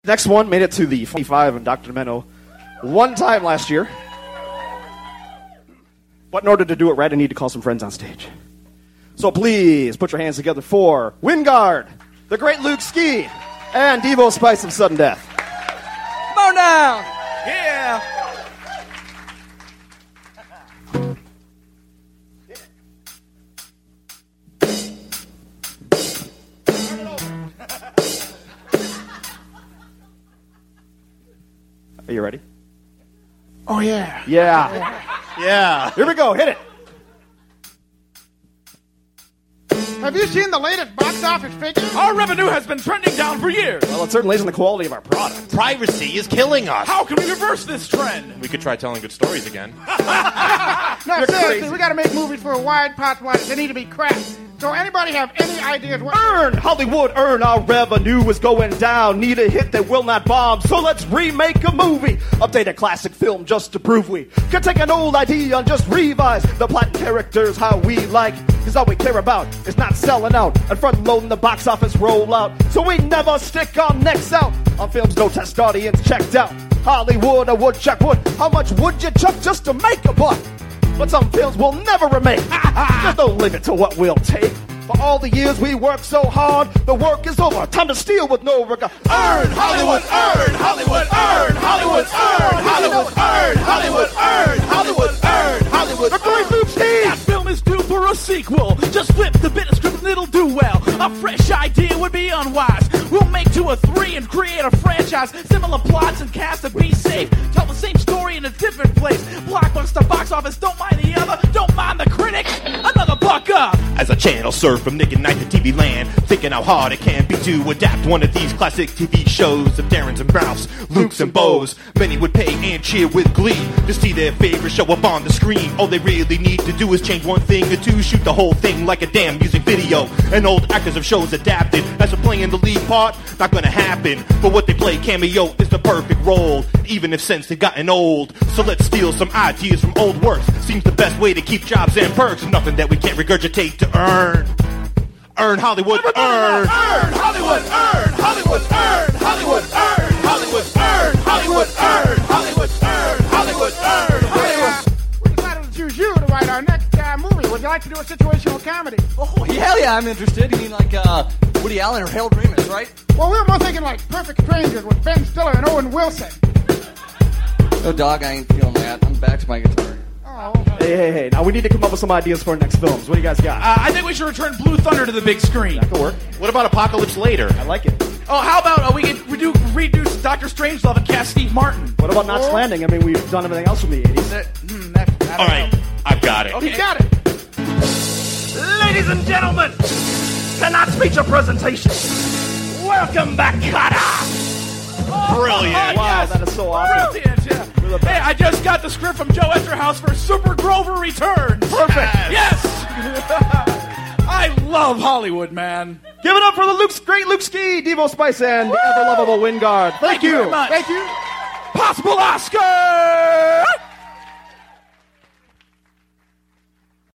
Next one made it to the 45 and Dr. Demento one time last year. But in order to do it right, I need to call some friends on stage. So please put your hands together for Wingard, the great Luke Ski, and Devo Spice of Sudden Death. Come on down! Yeah! Are you ready? Oh, yeah. Yeah. Yeah. Here we go. Hit it. Have you seen the latest box office figures? Our revenue has been trending down for years. Well, it certainly isn't the quality of our product. Piracy is killing us. How can we reverse this trend? We could try telling good stories again. No, You're seriously, crazy. we got to make movies for a wide pot wide. They need to be cracked. So anybody have any ideas what... Earn, Hollywood, earn. Our revenue is going down. Need a hit that will not bomb. So let's remake a movie. Update a classic film just to prove we can take an old idea and just revise the plot and characters how we like. Cause all we care about is not selling out and front loading the box office rollout. So we never stick our necks out on films no test audience checked out. Hollywood, a woodchuck would. How much would you chuck just to make a buck? But some films will never remake. There's no limit to what we'll take. For all the years we worked so hard, the work is over. Time to steal with no regard. Earn, Hollywood, earn, Hollywood, earn, Hollywood, earn, Hollywood, earn, Hollywood, earn, Hollywood, earn, Hollywood. The great Luke Steve! That film is due for a sequel. Just flip the bit of script and it'll do well. A fresh idea would be unwise. We'll make 2 or 3 and create a franchise. Similar plots and cast to be safe. Tell the same story in a different place. Blockbuster box office, don't mind the other. Don't mind the critics. Another buck up. As a channel surf from Nick and Night to TV land, thinking how hard it can be to adapt one of these classic TV shows of Darren's and Ralph's, Luke's and Bo's. Many would pay and cheer with glee to see their favorite show up on the screen. All they really need to do is change one thing or two, shoot the whole thing like a damn music video. And old actors of shows adapted as for playing the lead part, not gonna happen. But what they play cameo is the perfect role, even if since they've gotten old. So let's steal some ideas from old works. Seems the best way to keep jobs and perks. Nothing that we can't regurgitate to earn. Earn Hollywood, earn. Earn, Hollywood, earn, Hollywood, earn, Hollywood, earn, Hollywood, earn, Hollywood, earn, Hollywood, earn, Hollywood, earn, Hollywood. We decided to choose you to write our next movie. Would you like to do a situational comedy? Oh, hell yeah, I'm interested. You mean like Woody Allen or Harold Ramis, right? Well, we were more thinking like Perfect Strangers with Ben Stiller and Owen Wilson. No, dog, I ain't feeling that. I'm back to my guitar. Oh. Hey. Now we need to come up with some ideas for our next films. What do you guys got? I think we should return Blue Thunder to the big screen. That could work. What about Apocalypse Later? I like it. Oh, how about we redo Dr. Strangelove and cast Steve Martin? What about Knots Landing? I mean, we've done everything else from the 80s. All right, I've got it. He got it. Ladies and gentlemen, tonight's feature presentation. Welcome back, Carter. Brilliant. Wow, that is so awesome. Brilliant, yeah. Hey, I just got the script from Joe Esterhaus for Super Grover Returns. Perfect. Yes! I love Hollywood, man. Give it up for the great Luke Ski, Devo Spice, and the ever-lovable Wingard. Thank you. Very much. Thank you. Possible Oscar!